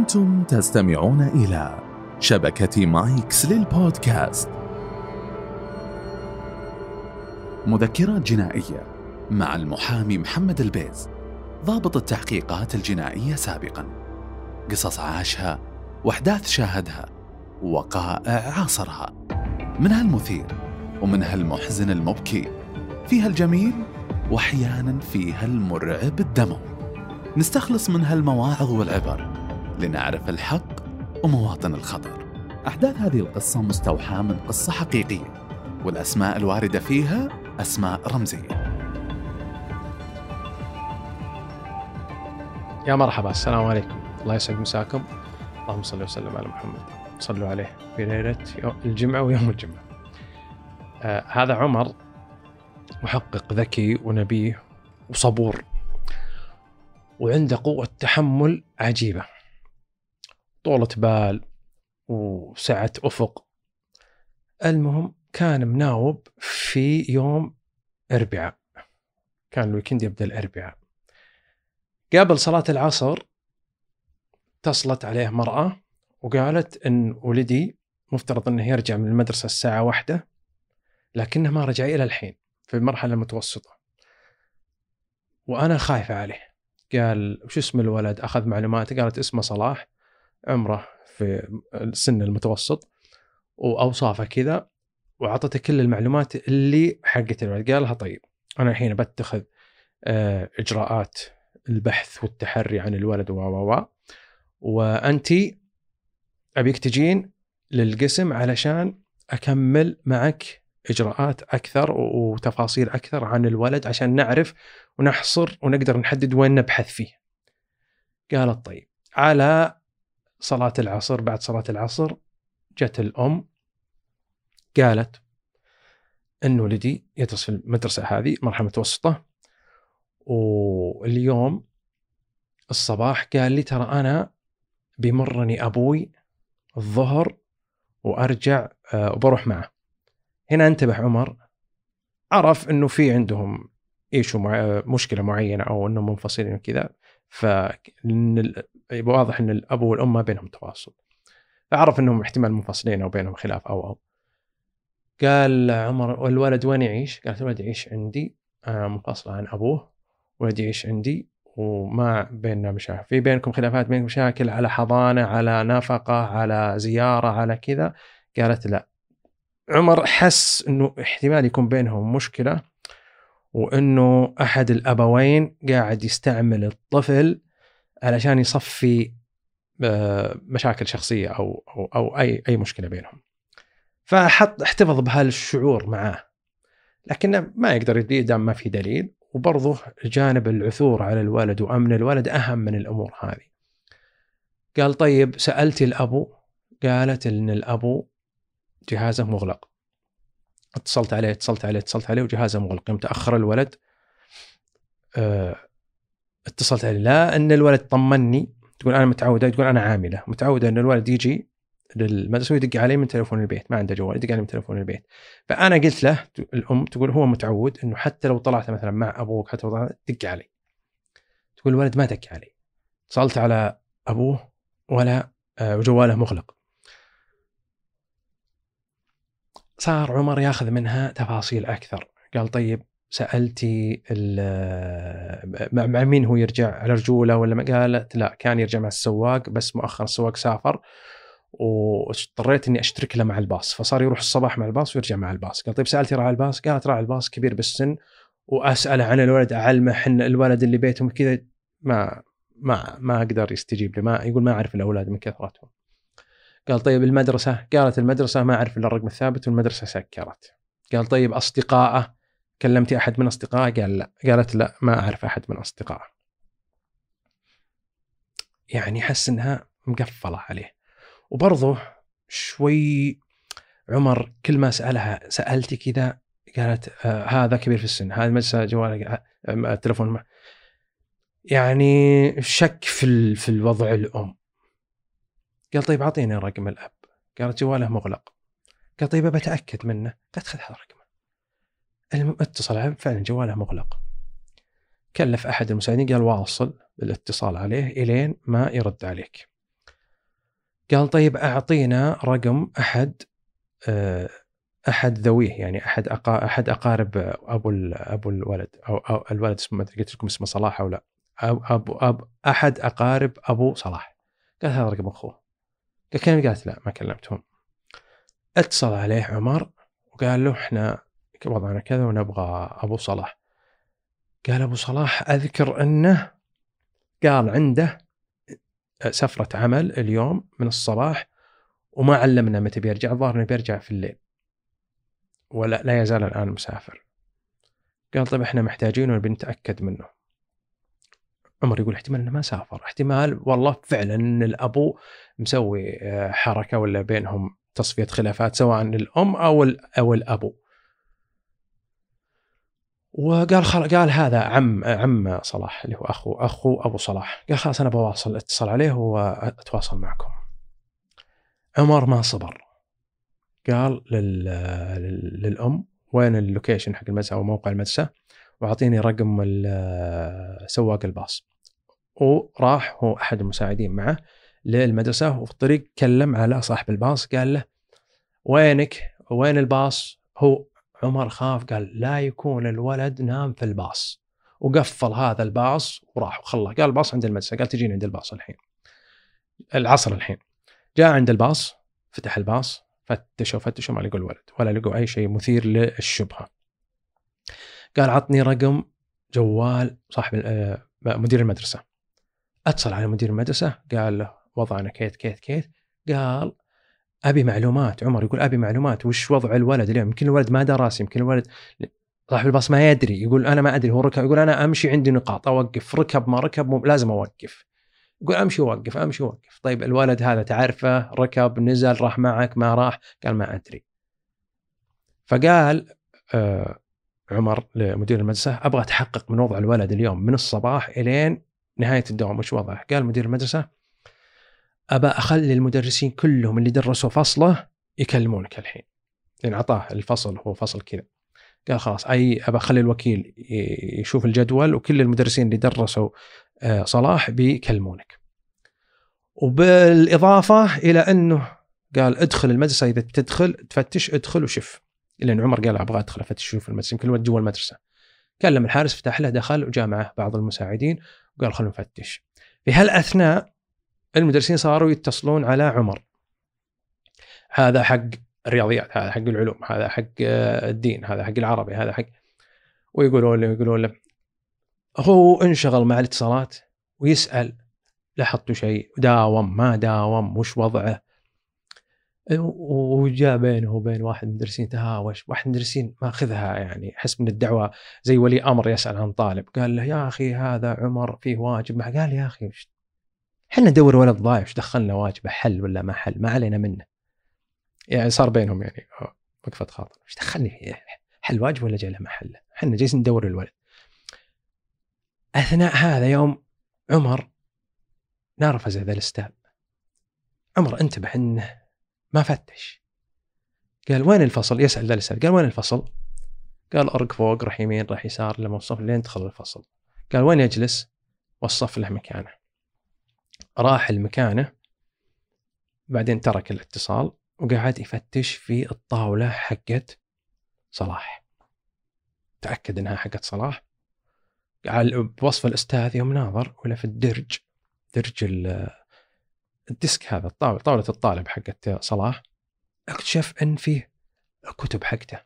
أنتم تستمعون إلى شبكة مايكس للبودكاست. مذكرات جنائية مع المحامي محمد البيز، ضابط التحقيقات الجنائية سابقاً. قصص عاشها وأحداث شاهدها، وقائع عاصرها، منها المثير ومنها المحزن المبكي، فيها الجميل وأحياناً فيها المرعب الدموي. نستخلص منها المواعظ والعبر لنعرف الحق ومواطن الخطر. أحداث هذه القصة مستوحاة من قصة حقيقية، والأسماء الواردة فيها أسماء رمزية. يا مرحبا، السلام عليكم، الله يسعد مساكم. اللهم صل وسلم على محمد، صلوا عليه في ليلة الجمعة ويوم الجمعة. هذا عمر محقق ذكي ونبيه وصبور، وعنده قوة تحمل عجيبة، طولة بال وسعة أفق. المهم كان مناوب في يوم أربعاء، كان الويكند يبدأ الأربعاء. قبل صلاة العصر اتصلت عليه مرأة وقالت إن ولدي مفترض أنه يرجع من المدرسة الساعة 1، لكنه ما رجع إلى الحين، في المرحلة المتوسطة، وأنا خايفة عليه. قال وش اسم الولد؟ أخذ معلوماته، قالت اسمه صلاح، عمره في السن المتوسط، وأوصافه كذا، وعطته كل المعلومات اللي حقت الولد. قالها طيب أنا الحين بتخذ إجراءات البحث والتحري عن الولد وأنتي أبيك تجين للقسم علشان أكمل معك إجراءات أكثر وتفاصيل أكثر عن الولد، عشان نعرف ونحصر ونقدر نحدد وين نبحث فيه. قالت طيب. على صلاة العصر، بعد صلاة العصر جت الأم قالت إن ولدي يدرس في المدرسة هذه مرحلة متوسطة، واليوم الصباح قال لي ترى أنا بيمرني أبوي الظهر وأرجع وبروح معه. هنا انتبه عمر، عرف إنه في عندهم مشكلة معينة أو إنهم منفصلين وكذا، واضح إن الأب والأم ما بينهم تواصل، فعرف إنهم احتمال منفصلين أو بينهم خلاف أو. قال عمر والولد وين يعيش؟ قالت الولد يعيش عندي، منفصل عن أبوه، ولد يعيش عندي وما بيننا مشاكل، في بينكم خلافات، بينكم مشاكل على حضانة، على نفقة، على زيارة، على كذا. قالت لا. عمر حس إنه احتمال يكون بينهم مشكلة، وإنه أحد الأبوين قاعد يستعمل الطفل علشان يصفي مشاكل شخصية أو أي مشكلة بينهم. احتفظ بهالشعور معاه، لكنه ما يقدر يدام ما في دليل، وبرضه جانب العثور على الولد وأمن الولد أهم من الأمور هذه. قال طيب سألتي الأبو؟ قالت إن الأبو جهازه مغلق. اتصلت عليه وجهازه مغلق. يوم تأخر الولد اتصلت عليه، لا ان الولد طمني، تقول انا متعوده، تقول انا عامله متعوده ان الولد يجي للمدرسه ويدق علي من تليفون البيت، ما عنده جوال، يدق علي من تليفون البيت. فانا قلت له، الام تقول هو متعود انه حتى لو طلعت مثلا مع ابوك حتى لو طلعت دق علي. تقول الولد ما دق علي، اتصلت على ابوه ولا وجواله مغلق. صار عمر ياخذ منها تفاصيل اكثر. قال طيب سألتي مع مين هو يرجع، على رجوله ولا ما؟ قالت لا، كان يرجع مع السواق، بس مؤخرا السواق سافر واضطريت اني اشترك له مع الباص، فصار يروح الصباح مع الباص ويرجع مع الباص. قال طيب سألتي راعي الباص؟ قالت راعي الباص كبير بالسن، واسأله عن الولد، اعلمه حن الولد اللي بيتهم كذا، ما اقدر يستجيب لي، ما يقول ما اعرف الاولاد من كثرتهم. قال طيب المدرسة؟ قالت المدرسة ما اعرف الا الرقم الثابت والمدرسة سكرت. قال طيب اصدقائه؟ كلمتي أحد من أصدقائه؟ قال لا. قالت لا، ما أعرف أحد من أصدقائه. يعني حس إنها مقفلة عليه. وبرضه شوي عمر كل ما سألها سألتي كذا، قالت هذا كبير في السن، هذا مدرسة جواله التلفون معه. يعني شك في الوضع الأم. قال طيب أعطيني رقم الأب. قالت جواله مغلق. قال طيب بتأكد منه. قالت خذ هذا رقمه. اتصل فعلا جواله مغلق. كلف أحد المساعدين، قال واصل الاتصال عليه إلين ما يرد عليك. قال طيب أعطينا رقم أحد ذويه، يعني أحد أقارب أبو الولد، أو الولد اسمه، ما أدري قلت لكم اسمه صلاح أو لا، أحد أقارب أبو صلاح. قال هذا رقم أخوه. قالت لا ما كلمتهم. اتصل عليه عمر وقال له إحنا وضعنا كذا ونبغى أبو صلاح. قال أبو صلاح أذكر أنه قال عنده سفرة عمل اليوم من الصباح وما علمنا متى بيرجع، الظاهر انه بيرجع في الليل ولا لا يزال الآن مسافر. قال طيب احنا محتاجينه وبنتأكد منه. عمر يقول احتمال انه ما سافر، احتمال والله فعلا ان الابو مسوي حركة ولا بينهم تصفية خلافات سواء الام او الابو. وقال قال هذا عم صلاح اللي هو اخو ابو صلاح. قال خلاص انا بواصل اتصل عليه واتواصل معكم. عمر ما صبر، قال للأم وين اللوكيشن حق المدرسة أو موقع المدرسة وعطيني رقم سواق الباص. وراح هو أحد المساعدين معه للمدرسة، وفي الطريق كلم على صاحب الباص قال له وينك وين الباص. هو عمر خاف، قال لا يكون الولد نام في الباص، وقفل هذا الباص وراح وخلى. قال الباص عند المدرسة، قال تجيني عند الباص الحين العصر. الحين جاء عند الباص، فتح الباص، فتشوا ما لقوا الولد ولا لقوا أي شيء مثير للشبهة. قال عطني رقم جوال صاحب مدير المدرسة. اتصل على مدير المدرسة، قال له وضعنا كيت. قال أبي معلومات. عمر يقول أبي معلومات، وش وضع الولد اليوم؟ يمكن الولد ما درس، يمكن الولد صاحب الباص ما يدري. يقول أنا ما أدري، هو ركب. يقول أنا أمشي عندي نقاط أوقف، ركب ما ركب لازم أوقف. يقول أمشي وقف. طيب الولد هذا تعرفه، ركب نزل راح معك ما راح؟ قال ما أدري. فقال عمر لمدير المدرسة أبغى أتحقق من وضع الولد اليوم من الصباح إلين نهاية الدوام وش وضعه. قال مدير المدرسة أبى أخلي المدرسين كلهم اللي درسوا فصله يكلمونك الحين، لأن عطاه الفصل هو فصل كذا. قال خلاص أبى أخلي الوكيل يشوف الجدول وكل المدرسين اللي درسوا صلاح بيكلمونك. وبالإضافة إلى أنه قال ادخل المدرسة، إذا تدخل تفتش ادخل وشوف، لأن عمر قال أبغى أدخل أفتش شوف المدرسة، يمكن الولد جوا المدرسة. كلم الحارس فتح له، دخل وجاء معه بعض المساعدين وقال خلونا نفتش. في هالأثناء المدرسين صاروا يتصلون على عمر، هذا حق الرياضيات، هذا حق العلوم، هذا حق الدين، هذا حق العربي، هذا حق، ويقولون له هو انشغل مع الاتصالات ويسأل لاحظتوا شيء، داوم ما داوم، وش وضعه. وجاء بينه وبين واحد مدرسين تهاوش، واحد مدرسين ما أخذها يعني حس من الدعوة زي ولي أمر يسأل عن طالب. قال له يا أخي هذا عمر فيه واجب ما. قال يا أخي حنا ندور ولد ضايع، وش دخلنا واجبه حل ولا ما حل، ما علينا منه. يعني صار بينهم يعني وقفة خاطر، وش دخلني حل واجب ولا جاء له محله، حنا جالسين ندور الولد. أثناء هذا يوم عمر نرفز هذا الأستاذ. عمر انتبه انه ما فتش. قال وين الفصل؟ يسأل ذا الأستاذ، قال وين الفصل؟ قال أرق فوق، راح يمين راح يسار لما وصف لين دخل الفصل. قال وين يجلس؟ وصف له مكانه. راح المكانه، بعدين ترك الاتصال وقعد يفتش في الطاولة حقت صلاح، تأكد انها حقت صلاح. بوصف الأستاذ يوم ناظر ولا في درج الديسك هذا، طاولة الطالب حقت صلاح، اكتشف ان فيه كتب حقته.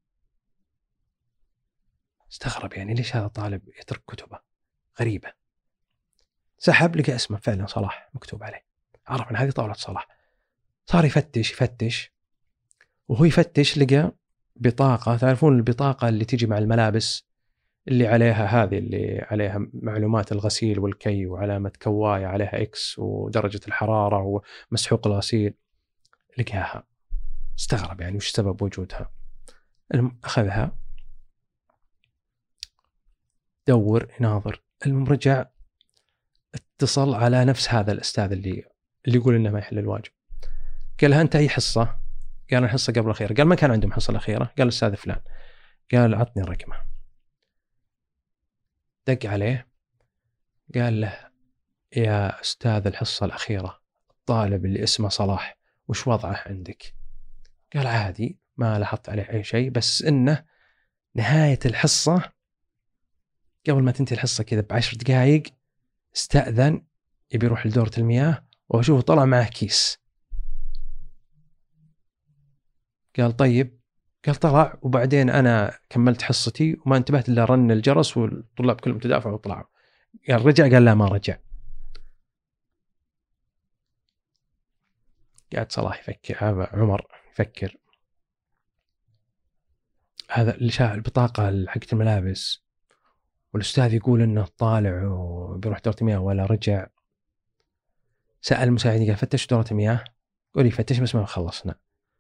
استغرب يعني ليش هذا الطالب يترك كتبه، غريبة. سحب لقى اسمه فعلا صلاح مكتوب عليه، عرف ان هذه طاولة صلاح. صار يفتش وهو يفتش لقى بطاقة، تعرفون البطاقة اللي تيجي مع الملابس اللي عليها هذه اللي عليها معلومات الغسيل والكي وعلامة كواية عليها إكس ودرجة الحرارة ومسحوق الغسيل، لقاها. استغرب يعني وش سبب وجودها. أخذها دور يناظر، رجع اتصل على نفس هذا الأستاذ اللي يقول إنه ما يحل الواجب. قال لها أنت أي حصة؟ قال الحصة قبل الأخيرة. قال ما كان عندهم حصة الأخيرة؟ قال الأستاذ فلان. قال عطني رقمه. دق عليه قال له يا أستاذ الحصة الأخيرة الطالب اللي اسمه صلاح وش وضعه عندك؟ قال عادي، ما لاحظت عليه أي شيء، بس إنه نهاية الحصة قبل ما تنتهي الحصة كذا ب10 دقائق استأذن يبي يروح لدورة المياه، وأشوفه طلع معه كيس. قال طيب، قال طلع، وبعدين أنا كملت حصتي وما انتبهت إلا رن الجرس والطلاب كلهم تدافعوا وطلعوا. قال رجع؟ قال لا ما رجع. قاعد صلاح يفكر، عمر يفكر، هذا اللي شاف البطاقة حقت الملابس والأستاذ يقول إنه طالع وبيروح دورة المياه ولا رجع. سأل المساعد قال فتش دورة المياه؟ قولي فتش بس ما خلصنا.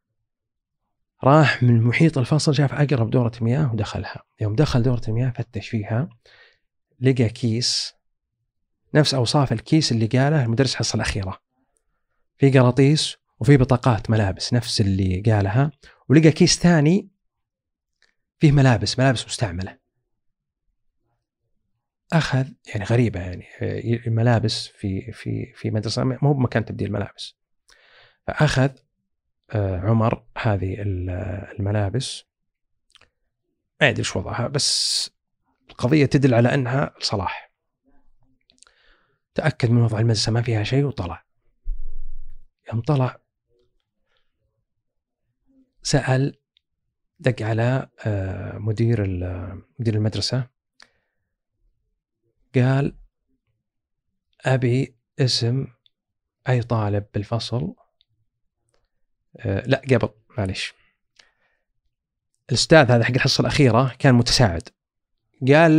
راح من محيط الفصل شاف أقرب دورة مياه ودخلها. يوم دخل دورة المياه فتش فيها، لقى كيس نفس أوصاف الكيس اللي قاله المدرس حصة الأخيرة، في قراطيس وفي بطاقات ملابس نفس اللي قالها، ولقى كيس ثاني فيه ملابس مستعملة. أخذ يعني غريبة، يعني الملابس في مدرسة مو بمكان تبديل ملابس. فأخذ عمر هذه الملابس، ما أدري إيش وضعها، بس القضية تدل على أنها صلاح. تأكد من وضع المدرسة ما فيها شيء وطلع. يوم طلع سأل، دق على مدير المدرسة، قال أبي اسم أي طالب بالفصل. لا قبل معليش، الأستاذ هذا حق الحصة الأخيرة كان متساعد، قال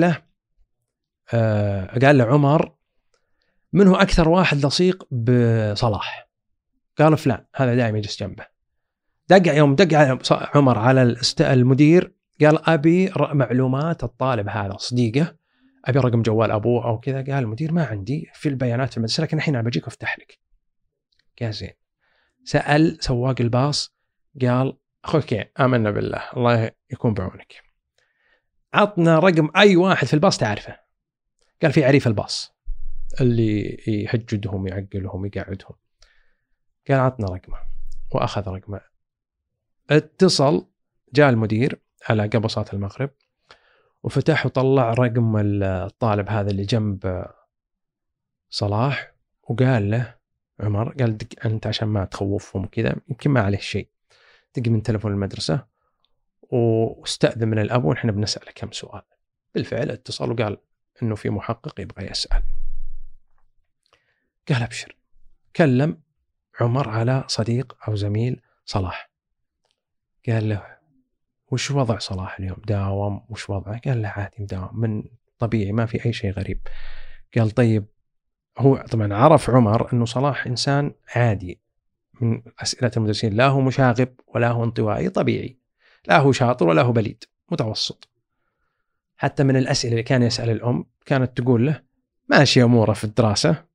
له عمر من هو أكثر واحد لصيق بصلاح؟ قال فلان، هذا دائما يجلس جنبه. يوم دق عمر على المدير، قال أبي معلومات الطالب هذا صديقه، أبي رقم جوال أبوه أو كذا. قال المدير ما عندي في البيانات المدرسة، لكن الحين أنا بجيك وافتح لك. قال زين. سأل سواق الباص، قال أخوك آمنا بالله الله يكون بعونك، عطنا رقم أي واحد في الباص تعرفه. قال في عريف الباص اللي يحجدهم يعقلهم يقعدهم. قال عطنا رقمه، وأخذ رقمه. اتصل، جاء المدير على قبل صلاة المغرب وفتح وطلع رقم الطالب هذا اللي جنب صلاح، وقال له عمر، قال دق أنت عشان ما تخوفهم كذا، يمكن ما عليه شيء، دق من تلفون المدرسة واستأذن من الأب ونحن بنسأله كم سؤال. بالفعل اتصل وقال إنه في محقق يبغى يسأل. قال أبشر. كلم عمر على صديق أو زميل صلاح، قال له وش وضع صلاح اليوم؟ داوم؟ وش وضعه؟ قال له عادي مداوم، من طبيعي، ما في أي شيء غريب. قال طيب، هو طبعا عرف عمر أنه صلاح إنسان عادي من أسئلة المدرسين، لا هو مشاغب ولا هو انطوائي، طبيعي، لا هو شاطر ولا هو بليد، متوسط. حتى من الأسئلة اللي كان يسأل الأم كانت تقول له ماشي أموره في الدراسة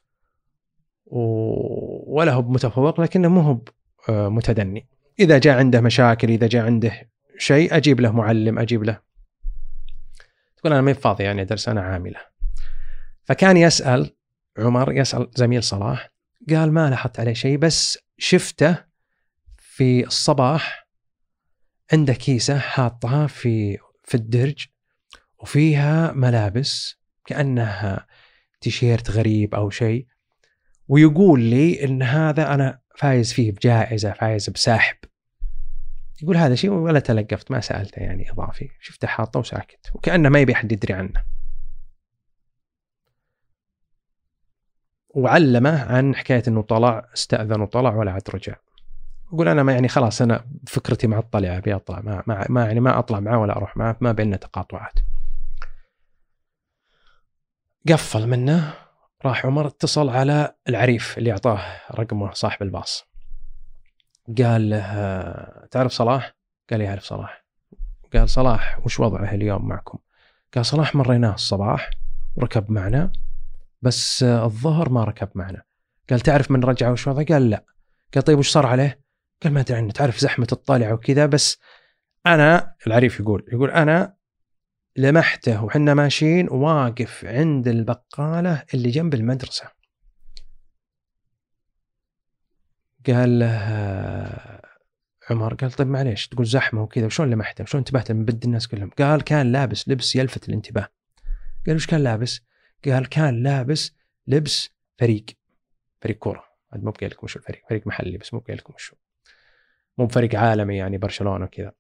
ولا هو متفوق، لكنه مو هو متدني. إذا جاء عنده مشاكل، إذا جاء عنده شيء، أجيب له معلم، أجيب له. تقول أنا ما فاضي يعني أدرس، أنا عاملة. فكان يسأل عمر، يسأل زميل صلاح، قال ما لاحظت عليه شيء، بس شفته في الصباح عنده كيسة حاطها في الدرج وفيها ملابس كأنها تيشيرت غريب أو شيء، ويقول لي إن هذا أنا فايز فيه بجائزة، فايز بساحب. يقول هذا شيء ولا تلقفت، ما سألته يعني إضافي، شفته حاطه وساكت وكأنه ما يبي حد يدري عنه. وعلمه عن حكاية إنه طلع، استأذن وطلع ولا عاد رجع. يقول أنا ما يعني خلاص، أنا فكرتي مع الطلعة، أبي أطلع، ما يعني ما أطلع معه ولا أروح معه، ما بيننا تقاطعات. قفل منه. راح عمر اتصل على العريف اللي أعطاه رقمه صاحب الباص، قال له تعرف صلاح؟ قال يعرف صلاح. قال صلاح وش وضعه اليوم معكم؟ قال صلاح مريناه الصباح وركب معنا، بس الظهر ما ركب معنا. قال تعرف من رجع وش وضعه؟ قال لا. قال طيب وش صار عليه؟ قال ما أدري عنه، تعرف زحمة الطالع وكذا، بس أنا، العريف يقول أنا لمحته وحنا ماشيين واقف عند البقالة اللي جنب المدرسة. قال له عمر، قال طيب معليش تقول زحمة وكذا، وشون لمحته وشون انتبهت من بد الناس كلهم؟ قال كان لابس لبس يلفت الانتباه. قال وش كان لابس؟ قال كان لابس لبس فريق كورة، مو بقول لكم وش الفريق، فريق محلي بس مو بقول لكم وش، مو بفريق عالمي يعني برشلونة وكذا.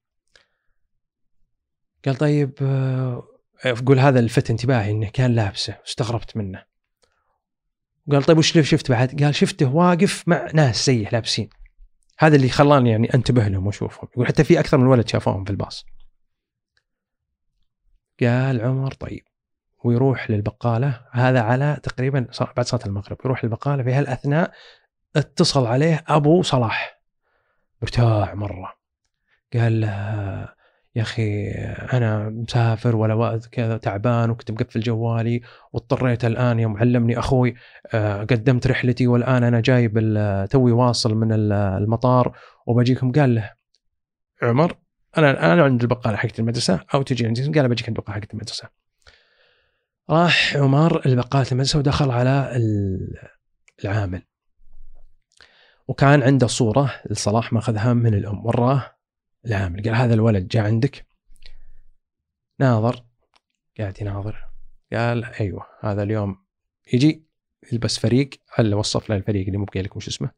قال طيب أقول هذا الفت انتباهي إنه كان لابسه، استغربت منه. قال طيب وش شفت بعد؟ قال شفته واقف مع ناس زيه لابسين، هذا اللي خلاني يعني انتبه لهم واشوفهم. يقول حتى في أكثر من ولد شافوهم في الباص. قال عمر طيب، ويروح للبقالة، هذا على تقريبا بعد صلاة المغرب، يروح للبقالة. في هالأثناء اتصل عليه أبو صلاح، ارتاع مرة. قال له يا أخي أنا مسافر ولا وقت كذا، تعبان وكنت مقفل جوالي واضطريت الآن يوم علمني أخوي قدمت رحلتي والآن أنا جايب توي واصل من المطار وبجيكم. قال له عمر أنا عند البقالة حقت المدرسة أو تجي عندي؟ قال بجيك عند البقالة حقت المدرسة. راح عمر البقالة المدرسة ودخل على العامل، وكان عنده صورة لصلاح ماخذها من الأم، وراه العامل. قال هذا الولد جاء عندك؟ ناظر، قاعد يناظر. قال أيوة هذا اليوم يجي يلبس فريق، هل وصف له الفريق اللي مو بقول لكم شو اسمه،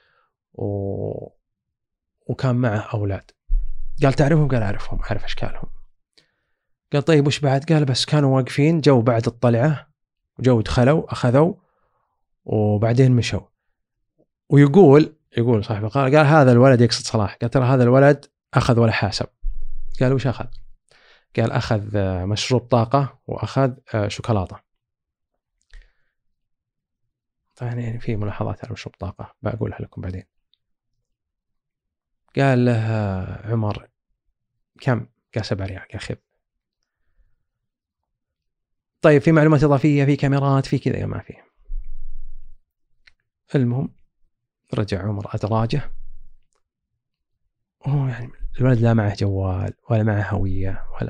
وكان معه أولاد. قال تعرفهم؟ قال أعرفهم، أعرف أشكالهم. قال طيب وش بعد؟ قال بس كانوا واقفين جو بعد الطلعة، وجو دخلوا أخذوا وبعدين مشوا. ويقول صاحب القال قال هذا الولد يقصد صلاح، قال ترى هذا الولد أخذ ولا حاسب. قال وش أخذ؟ قال أخذ مشروب طاقة وأخذ شوكولاتة. طبعا يعني في ملاحظات على مشروب طاقة بقولها لكم بعدين. قال له عمر كم؟ قال 7 ريال. قال خذ. طيب في معلومات إضافية، في كاميرات، في كذا؟ ما فيه. المهم رجع عمر أدراجه، وهو يعني الولد لا معه جوال ولا معه هوية ولا،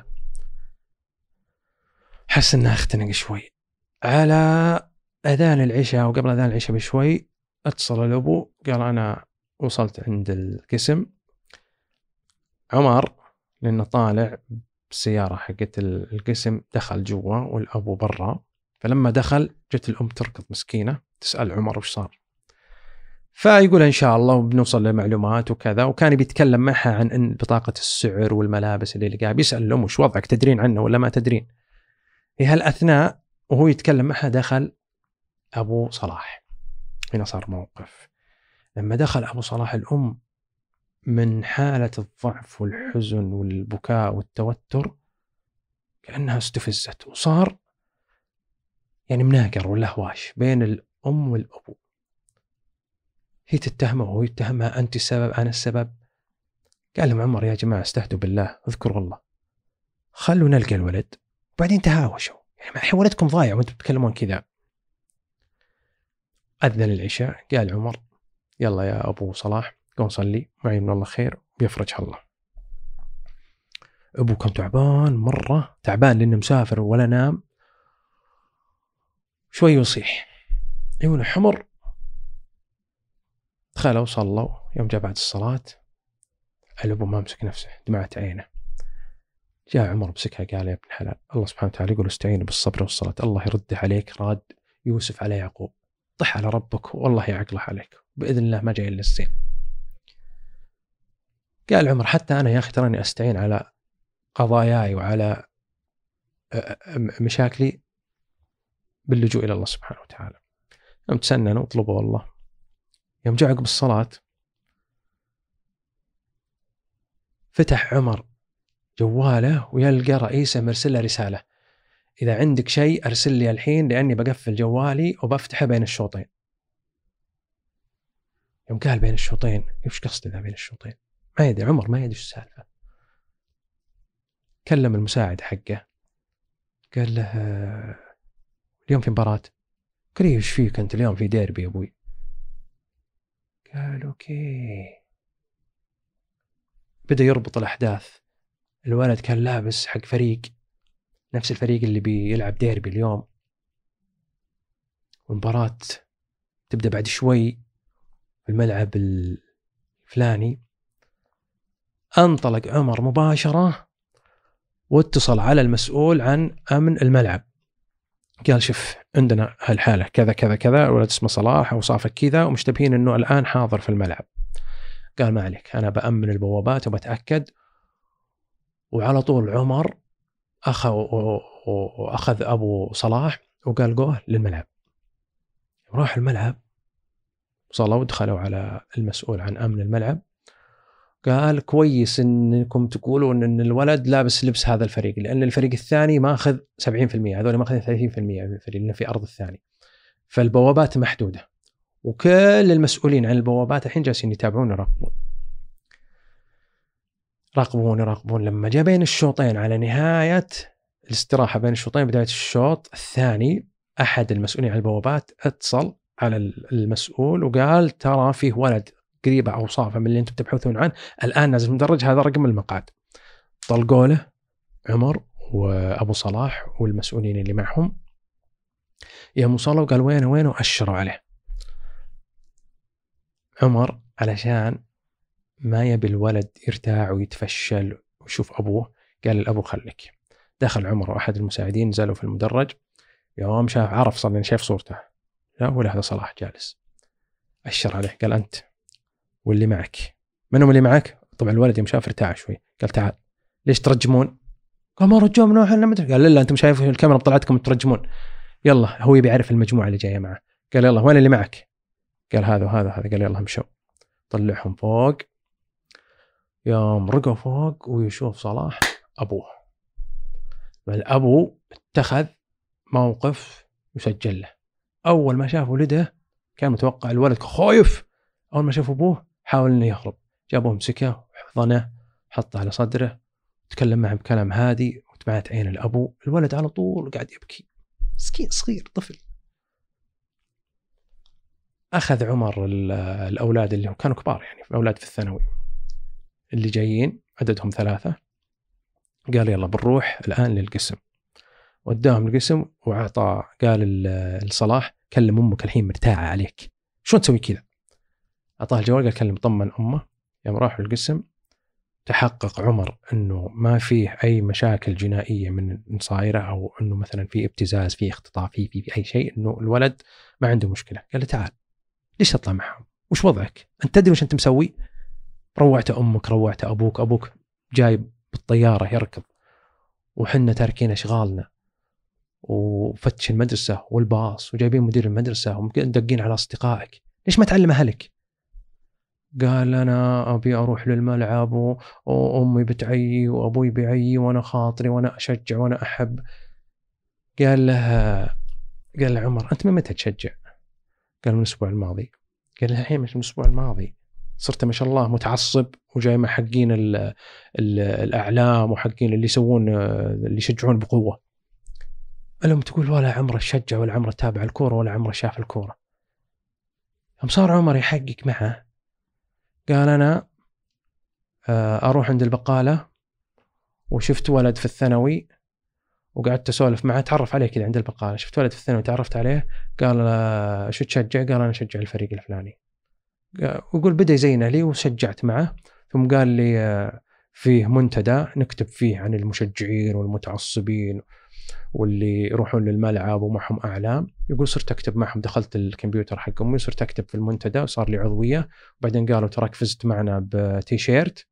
حس انه اختنق شوي. على اذان العشاء وقبل اذان العشاء بشوي اتصل الابو، قال انا وصلت عند القسم. عمر لانه طالع بالسيارة حقت القسم دخل جوا والابو برا، فلما دخل جت الام تركض مسكينة تسأل عمر وش صار، فيقول إن شاء الله وبنوصل لمعلومات وكذا. وكان بيتكلم معها عن إن بطاقة السعر والملابس اللي لقاها، بيسأل الأم وش وضعك، تدرين عنه ولا ما تدرين؟ في هالأثناء وهو يتكلم معها دخل أبو صلاح. هنا صار موقف. لما دخل أبو صلاح الأم من حالة الضعف والحزن والبكاء والتوتر كأنها استفزت، وصار يعني مناقر ولا هواش بين الأم والأبو. هي تتهمه وهو يتهمها، أنت السبب أنا السبب. قال لهم عمر يا جماعة استهدوا بالله، اذكروا الله، خلوا نلقى الولد وبعدين تهاوشوا، يعني ولدكم ضايع وانتم تتكلمون كذا. أذن العشاء، قال عمر يلا يا أبو صلاح قوم صلي معي من الله خير ويفرجها الله. أبو كان تعبان مرة، تعبان لأنه مسافر ولا نام، شوي يصيح عيونه حمر. دخلوا وصلوا. يوم جاء بعد الصلاة الأبو ما مسك نفسه، دمعت عينه. جاء عمر بسكها قال يا ابن حلال، الله سبحانه وتعالى يقول استعينوا بالصبر والصلاة، الله يرده عليك راد يوسف عليه يعقوب، طح على ربك والله يعقله عليك بإذن الله ما جاي إلا الزين. قال عمر حتى أنا يا أخي تراني أستعين على قضاياي وعلى مشاكلي باللجوء إلى الله سبحانه وتعالى. يوم تسنن وطلبوا الله، يوم جاء عقب الصلاة فتح عمر جواله ويلقى رئيسه مرسل له رسالة، إذا عندك شيء أرسل لي الحين لأني بقفل جوالي وبفتحه بين الشوطين. يوم قال بين الشوطين، إيش قصده ذا بين الشوطين؟ ما يدري عمر، ما يدري إيش السالفة. كلم المساعد حقه قال له اليوم في مباراة. قال إيش فيك أنت اليوم في ديربي يا أبوي؟ قال أوكي. بدأ يربط الأحداث. الولد كان لابس حق فريق، نفس الفريق اللي بيلعب ديربي اليوم، والمباراة تبدأ بعد شوي، في الملعب الفلاني. انطلق عمر مباشرة واتصل على المسؤول عن أمن الملعب، قال شوف عندنا هالحالة كذا كذا كذا، ولد اسمه صلاح أو صافك كذا ومشتبهين أنه الآن حاضر في الملعب. قال ما عليك، أنا بأمن البوابات وبتأكد. وعلى طول عمر أخذ أبو صلاح وقال قوه للملعب. راح الملعب، صلوا ودخلوا على المسؤول عن أمن الملعب، قال كويس إنكم تقولون إن الولد لابس لبس هذا الفريق، لأن الفريق الثاني ماخذ 70%، هذول ماخذين 30% من الفريق لأنه في أرض الثاني، فالبوابات محدودة. وكل المسؤولين عن البوابات الحين جالسين يتابعون يراقبون. لما جاء بين الشوطين على نهاية الاستراحة بين الشوطين بداية الشوط الثاني، أحد المسؤولين عن البوابات اتصل على المسؤول وقال ترى فيه ولد قريبة أوصافه من اللي أنتم تبحثون عنه الآن نازل مدرج، هذا رقم المقعد. طلقوا له عمر وأبو صلاح والمسؤولين اللي معهم، يوم وصلوا قال وينه وأشروا عليه. عمر علشان ما يبي الولد يرتاع ويتفشل ويشوف أبوه، قال الأبو خليك. دخل عمر وأحد المساعدين نزلوا في المدرج، يوم شاف عرف صار شاف صورته، لا ولا هذا صلاح جالس، أشر عليه قال أنت واللي معك. منهم اللي معك؟ طبعا الولد يوم شاف ارتاع شوي، قال تعال ليش ترجمون؟ قال ما رجمنا احنا مدري. قال لا انتم شايفين الكاميرا طلعتكم ترجمون. يلا هو يبي يعرف المجموعه اللي جايه معه. قال يلا وين اللي معك؟ قال هذا وهذا. قال يلا امشوا. طلعهم فوق. يوم رقوا فوق ويشوف صلاح ابوه، الابو اتخذ موقف يسجل له. اول ما شاف ولده كان متوقع الولد خايف، اول ما شاف ابوه حاول انه يهرب، جابوه مسكه وحضنه حطه على صدره تكلم معه بكلام هادي وتبعت عين الابو. الولد على طول قاعد يبكي، مسكين صغير طفل. اخذ عمر الاولاد اللي هم كانوا كبار يعني اولاد في الثانوي اللي جايين عددهم 3، قال يلا بنروح الان للقسم. وداهم القسم واعطى قال لصلاح كلم امك الحين مرتاعه عليك، شلون تسوي كذا؟ اعطاه الجوال قال كلم طمن امه. يوم راحوا القسم تحقق عمر انه ما فيه اي مشاكل جنائيه من صايره، او انه مثلا في ابتزاز في اختطاف في اي شيء، انه الولد ما عنده مشكله. قال له تعال ليش تطلع معهم؟ وش وضعك؟ انت تدري وش انت مسوي؟ روعت امك روعت ابوك جاي بالطياره يركض وحنا تاركين اشغالنا وفتش المدرسه والباص وجايبين مدير المدرسه ومدقين على اصدقائك، ليش ما تعلم اهلك؟ قال أنا أبي أروح للملعب وأمي بتعيي وأبوي بيعيي وأنا خاطري وأنا أشجع وأنا أحب. قال له عمر أنت من متى تشجع؟ قال من الأسبوع الماضي. قال له الحين مش من الأسبوع الماضي صرت ما شاء الله متعصب وجاي مع حقين الأعلام وحقين اللي يسوون اللي يشجعون بقوة. قال لهم تقول ولا عمره شجع ولا عمره تابع الكورة ولا عمره شاف الكورة. هم صار عمر يحقق معه. قال أنا أروح عند البقالة وشفت ولد في الثانوي وقعدت أسولف معه، تعرف عليه كذا عند البقالة، شفت ولد في الثانوي تعرفت عليه. قال شو تشجع؟ قال أنا أشجع الفريق الفلاني. ويقول بدأ يزين لي وشجعت معه. ثم قال لي فيه منتدى نكتب فيه عن المشجعين والمتعصبين واللي يروحون للملعب ومعهم أعلام. يقول صرت أكتب معهم، دخلت الكمبيوتر حق أمي وصرت أكتب في المنتدى وصار لي عضوية. وبعدين قالوا تراك فزت معنا بتيشيرت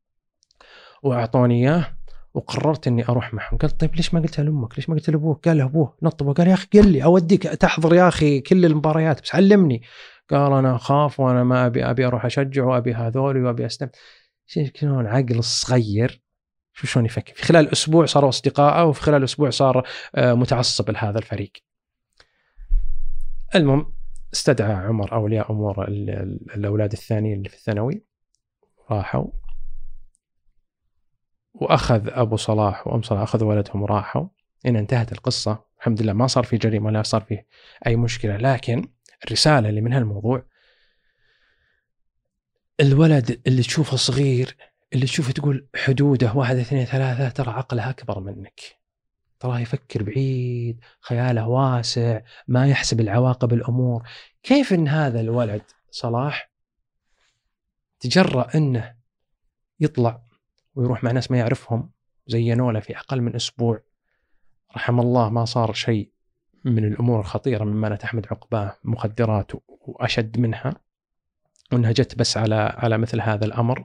وأعطوني إياه وقررت إني أروح معهم. قال طيب ليش ما قلتها لأمك؟ ليش ما قلت لأبوك؟ قال له أبوه نطبه. قال يا أخي قل لي أوديك تحضر يا أخي كل المباريات بس علمني. قال أنا أخاف وأنا ما أبي أروح أشجع وأبي هذول وأبي أستمع. شلون عقل الصغير شلون يفكر؟ في خلال أسبوع صاروا أصدقاء وفي خلال أسبوع صار متعصب لهذا الفريق. المهم استدعى عمر أولياء أمور الأولاد الثانيين اللي في الثانوي، راحوا وأخذ أبو صلاح وأم صلاح أخذوا ولدهم وراحوا. إن انتهت القصة الحمد لله، ما صار في جريمة ولا صار فيه أي مشكلة. لكن الرسالة اللي من هالموضوع الولد اللي تشوفه صغير اللي تشوفه تقول حدوده 1 2 3 ترى عقله أكبر منك، ترى يفكر بعيد، خياله واسع، ما يحسب العواقب الأمور. كيف إن هذا الولد صلاح تجرأ أنه يطلع ويروح مع ناس ما يعرفهم، زينوا له في أقل من أسبوع. رحم الله ما صار شيء من الأمور الخطيرة مما تحمد عقباه، مخدرات وأشد منها، وأنها جت بس على مثل هذا الأمر.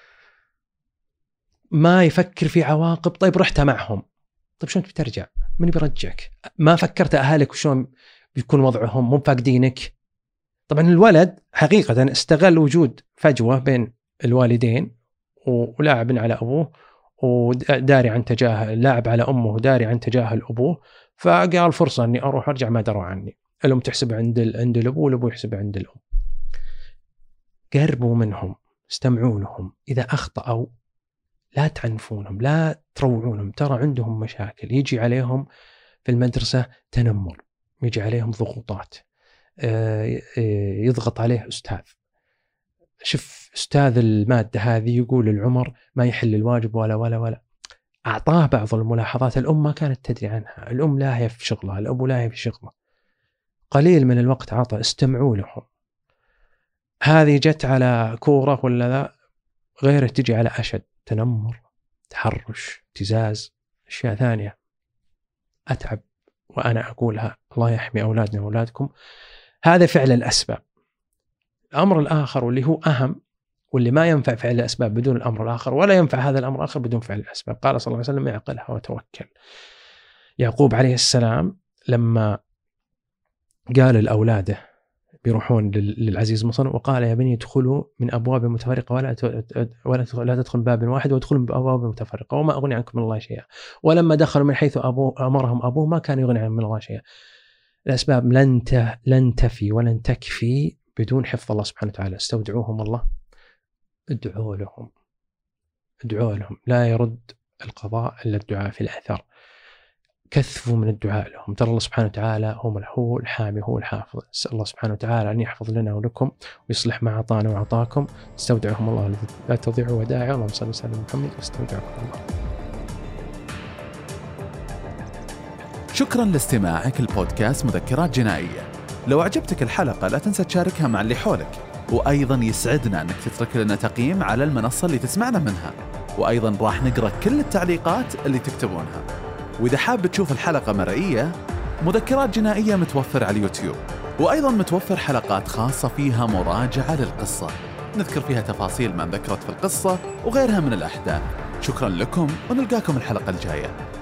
ما يفكر في عواقب. طيب رحت معهم، طيب شلون بترجع؟ من بيرجعك؟ ما فكرت أهلك وشلون بيكون وضعهم؟ مو فاقدينك. طبعا الولد حقيقة استغل وجود فجوة بين الوالدين، ولاعب على أبوه وداري عن تجاهل، لاعب على أمه وداري عن تجاهل أبوه، فقال فرصة أني أروح أرجع ما دروا عني. الأم تحسب عند الأبو، والأبو يحسب عند الأم. قربوا منهم، استمعوا لهم. إذا أخطأوا لا تعنفونهم، لا تروعونهم، ترى عندهم مشاكل. يجي عليهم في المدرسة تنمر، يجي عليهم ضغوطات، يضغط عليه أستاذ. شوف أستاذ المادة هذه يقول للعمر ما يحل الواجب ولا ولا ولا. أعطاه بعض الملاحظات الأم ما كانت تدري عنها. الأم لاهية في شغلها، الأبو لاهي في شغله. قليل من الوقت عطى، استمعوا لهم. هذه جت على كورة ولا لا، غيره تجي على أشد، تنمر، تحرش، ابتزاز، أشياء ثانية. أتعب وأنا أقولها، الله يحمي أولادنا وأولادكم. هذا فعل الأسباب. الأمر الآخر واللي هو أهم، واللي ما ينفع فعل الأسباب بدون الأمر الآخر، ولا ينفع هذا الأمر الآخر بدون فعل الأسباب. قال صلى الله عليه وسلم اعقلها وتوكل. يعقوب عليه السلام لما قال لأولاده بيروحون للعزيز مصر، وقال يا بني ادخلوا من أبواب متفرقة ولا تدخل باب واحد، وادخلوا من أبواب متفرقة وما أغني عنكم من الله شيئا. ولما دخلوا من حيث أمرهم أبوه ما كان يغني عنهم من الله شيئا. الأسباب لن تفي ولن تكفي بدون حفظ الله سبحانه وتعالى. استودعوهم الله، ادعوا لهم. لا يرد القضاء إلا الدعاء في الأثر. كثفوا من الدعاء لهم. ترى الله سبحانه وتعالى هو الحامي، هو الحافظ. نسأل الله سبحانه وتعالى أن يحفظ لنا ولكم ويصلح ما أعطانا وأعطاكم. استودعهم الله لا تضيعوا ودائعه. اللهم صل وسلم على محمد. واستودعكم الله. شكرا لاستماعك البودكاست مذكرات جنائية. لو أعجبتك الحلقة لا تنسى تشاركها مع اللي حولك، وأيضا يسعدنا أنك تترك لنا تقييم على المنصة اللي تسمعنا منها، وأيضا راح نقرأ كل التعليقات اللي تكتبونها. وإذا حاب تشوف الحلقة مرئية، مذكرات جنائية متوفر على اليوتيوب، وأيضا متوفر حلقات خاصة فيها مراجعة للقصة نذكر فيها تفاصيل ما ذكرت في القصة وغيرها من الأحداث. شكرا لكم ونلقاكم الحلقة الجاية.